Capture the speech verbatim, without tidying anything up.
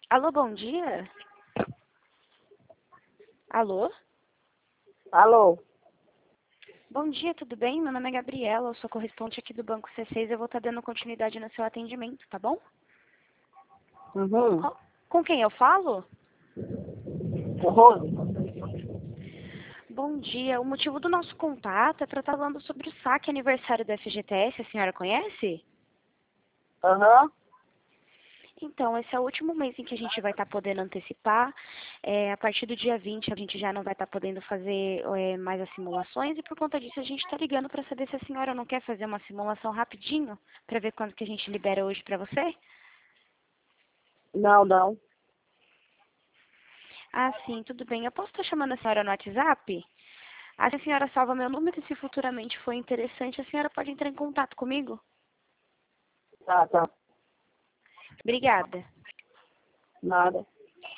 Alô, bom dia? Alô? Alô? Bom dia, tudo bem? Meu nome é Gabriela, eu sou correspondente aqui do Banco C seis, eu vou estar dando continuidade no seu atendimento, tá bom? Uhum. Com, com quem eu falo? Rose? Bom dia, o motivo do nosso contato é para estar falando sobre o saque aniversário da F G T S, a senhora conhece? Aham. Então, esse é o último mês em que a gente vai estar podendo antecipar. É, a partir do dia vinte, a gente já não vai estar podendo fazer é, mais as simulações e por conta disso a gente está ligando para saber se a senhora não quer fazer uma simulação rapidinho para ver quanto que a gente libera hoje para você. Não, não. Ah, sim, tudo bem. Eu posso estar chamando a senhora no WhatsApp? Ah, se a senhora salva meu número e se futuramente for interessante, a senhora pode entrar em contato comigo? Tá, tá. Obrigada. Nada.